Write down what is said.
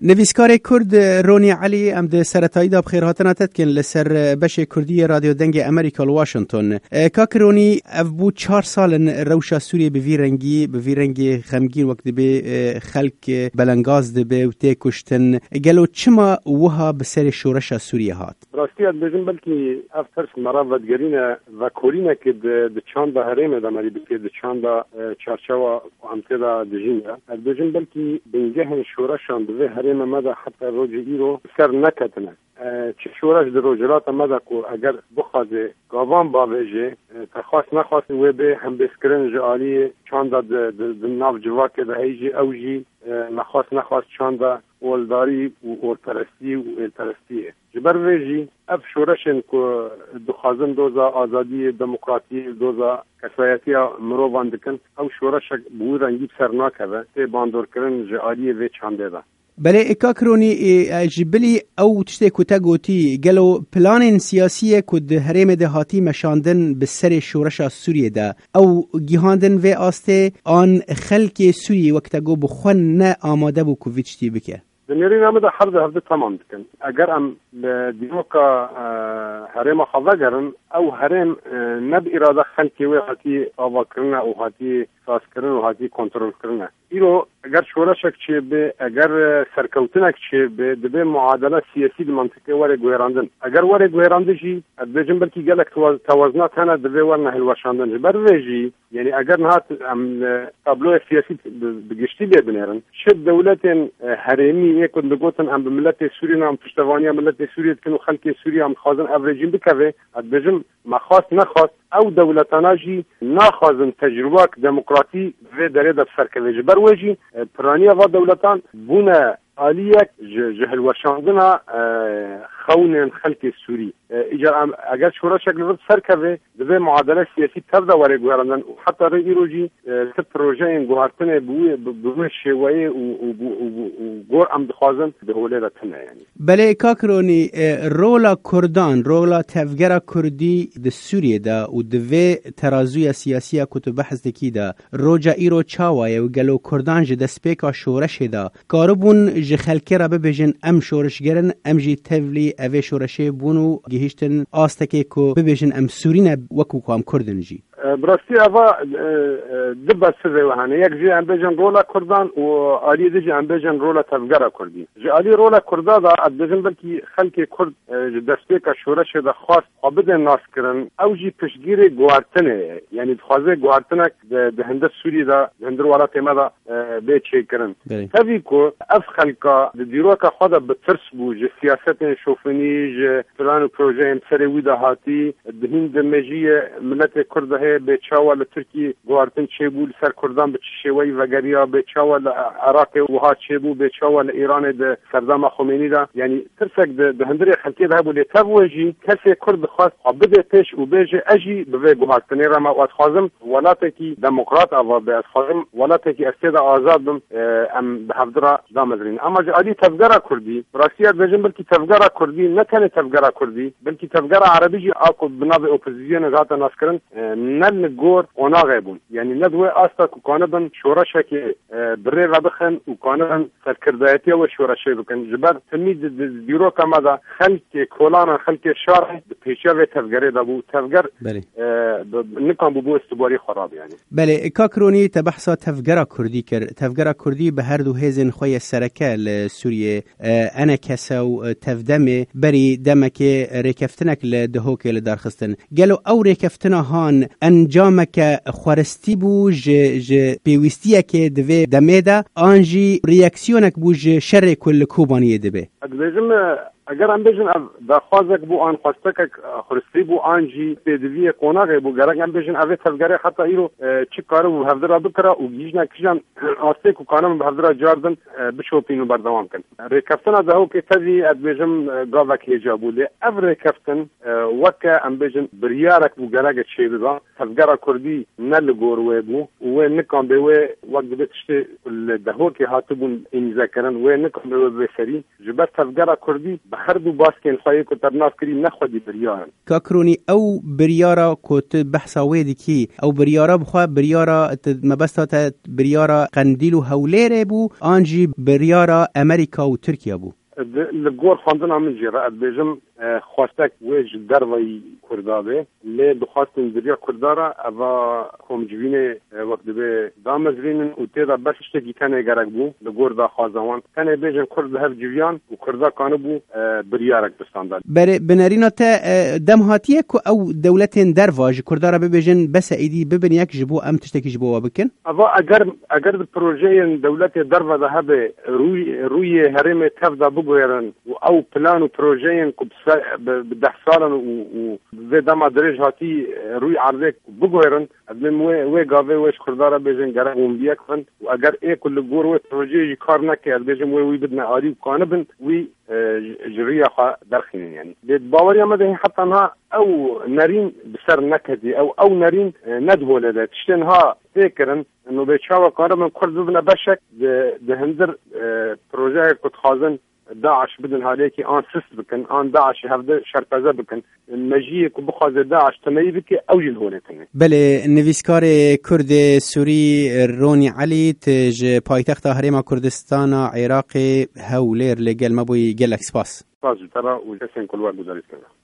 نویسکار کرد رونی علی ام د سرتایی دا بخیر هاتنا تدکن لسر بش کردی رادیو دنگ امریکا واشنطن. کاک رونی اف بو 4 سال روشا سوریه بوی رنگی خمگین وقت به خلق بلنگاز ده و تی کشتن گلو چما وها بسر شورش سوریه هات؟ راستی از بجن بلکی اف ترس مراودگرین و کورینه که ده چند دا حریم دا مری بکی ده چند دا چارچوا امتی دا دجینه از بجن بلکی بینگه شورشان دوه حریم مده حتی روژه ای رو سر نکتنه چه شورش در روجلات مده که اگر بخوازه گاوان باویجه تخواست نخواست و به هم بسکرن جعالی چند دا ناف جواک ده هیجی اوجی نخواست چند دا اولداری و اولپرستی و ایلپرستیه جبر ویجی اف شورشن که دخوازن دوزا آزادی دموکراتی دوزا کسایتی مروان دکن او شورشک بوی رنگی بسر ناکوه تی باندور کرن جعالی وی چانده ده. بله اکاکرونی جبلی او تشتی کتا گوتی گلو پلان سیاسی کد حریم ده هاتی مشاندن به سر شورش سوریه ده او گیهاندن و آسته آن خلق سوریه وقتا گو بخون نه آماده بو کوویچتی بکه دنیاری نامه ده حرده تمام دکن اگر ام دیوکا حریم خواه گرن او حریم نب اراده خلقی و هاتی آوا کرنه او هاتی ساز کرنه و هاتی کنترل کرنه ایرو اگر شورشک چه به اگر سرکوتنک چه به دبه معادله سیاسی د منطقه وره گویراندن اگر وره گویرانده جی د جنبل کی گلک توازنات هنه دبه ورنه هلوشاندن بر ویجی یعنی اگر نهات تابلو سیاسی بگشتی ببنرن شد دولت حرمی یکون بگوتن ام ملت سوریه نام پشتوانی ملت سوریه کنو خلق سوریه ام خازن اوریجین بکوه ادبجم مخواست نخواست او دولتانا جی ناخازن تجربه دموکراتی و دره د سرکوی بر وجی پرانی و دولتان بونه عالیه جهل وشاندنا خون خلق سوری اگر شورا شکل رد سرکوی دبه معادله سیاسی تبدا وره گوهرندن حتی رئی روجی ته پروژه این گوهرتنه بوی شویه و گور ام دخوازن به حوله رتنه یعنی. بله کاکرونی رولا کردان رولا تفگر کردی د سوریه دا و دوی ترازوی سیاسی کتو بحث دکی دا روجا ایرو چاوایه و گلو کردان جه دسپیکا شورش دا کاربون جه خلکی را ببیجن ام شورش گرن ام جی تولی اوه شورشه بونو گهیشتن آستکی که ببیجن ام سورین وکو که ام کردن جی براستی اوه دبا سره وحانه یک جی ام بیجن رولا کردان و آلی دی جی ام بیجن رولا تفگر کردی جی آلی رولا کردا دا ادبیجن بلکی خلکی کرد دسپیکا شورش دا خواست خوابد ناس کرن او جی پشگیر گوارتنه یعنی دخوازه گوارتنک دهنده سوری دا دهنده والا تیمه دا بی چه کرن تاوی که اف خلکا دیروکا خوادا بترس بو جی سیاست شوفنی جی پلان و پروژه امسر وی دا هاتی دهین دمجی ملت کرده به چاوال ترکی گوارتن چه بو سر کردان به چشوی وگریا به چاوال عراق و ها چه بو به چاوال ایران ده سردام خمینی دا یعنی ترسک دهندری خلکی ده بو لیتاب وجی کسی کرد خواست بده پیش و بیجه اجی به گوارتنی را ما واد خوازم ولاته کی دموکرات آوا به خوازم ولاته کی استید آزاد بم ام به حفظرا دامزرین اما جالی تفگرا کردی راسیت بجن بلکی تفگرا کردی نه تنه تفگرا کردی بلکی تفگرا عربی جی آکو بناب اپوزیسیون ذات ناس کرن نل گور اونا غیبون یعنی ندوه آستا که کانبن شورشه که بره و بخن و کانبن سرکردایتی و شورشه بکن جبر تمید دیرو کما دا خلق کولان خلق شارع پیشه و تفگره دا بو تفگر نکان بو استباری خراب یعنی. بله کاکرونی تبحثا تفگره کردی کر تفگره کردی به هر دو هزین خوی سرکه لسوریه انا کسو تفدمه بری دمک ریکفتنک لدهوک لدارخستن گلو او ریکفتنا هان انجامک خورستی بو پیوستیه که دوی دمیده آنجی ریاکسیونک بو شر کل کوبانیه دبه اگر ام بیجن دخوازک بو آن خواستک خورستی بو آنجی پیدوی قوناغه بو گرگ ام بیجن اوه تفگره حتی ایرو چی کارو بو هفدرا بکره و گیجنا کجان آسته که کانم بو هفدرا جاردن بشوپین و بردوام کن ریکفتن دهو که تدی اد بیجم گاوک هجابو لی او ریکفتن وکه ام بیجن بریارک بو گرگ چی بدا تفگره کردی نل گوروه بو و نکان بیوه وقت بتشتی دهو که هاتو بون امزا کرن و نکان بیوه بسری جبت تفگره کردی هر دو باسکن خواهی که ترناف کری نخوادی بریارن كاكروني او بريارا كوت بحثا ويدكي او بريارا بخوا بريارا مبسطة بريارا قنديلو هوليري بو انجي بريارا امريكا و تركيا بو لگور خواندن من جرأت بيجم خواستك ويج دروي كردابه لي بخواستن دريا كردارا اوا كومجوين وقت به دامزرين و تيدا بس اشتكي كان يقرق بو لگور دا خوازوان كان بيجن كرد هف جويان و كردا كانوا بو بريارك بستاندار بنارينا تا دمهاتيه او دولتين درواج كردارا ببيجن بس ايدي ببن يك جبو ام تشتكي جبو وبكن اوا اگر بروجين دولت دروا ده هبه روي هرم تفدا بغيرن او بلان و بروجين بده سالن و دما درج هاتی روی عرضه بگویرن ادم و گاوه وش خردارا بجن گرم اون بیاکن و اگر ای کل گور و پروژه کار نکرد بجن وی بدنا عاری کانبن وی جریه خا درخین یعنی بید باوری آمده حتی ها او نرین بسر نکدی او نرین ندوله ده تشتنها فکرن انه بچاو کارم کرد ببنا بشک ده هندر پروژه کت خازن داعش بدن هاليكي آن سست بكن آن داعش هفده شرطازه بكن المجيه كبخواز داعش تميي بكي أو جلهولتنه بله نویسکار کرد سوری رونی علی تج پایتخت هرما کردستان عراق هولیر لگل مبوی گلک سپاس سپاس جترا و جسن كل وقت گزارش کنه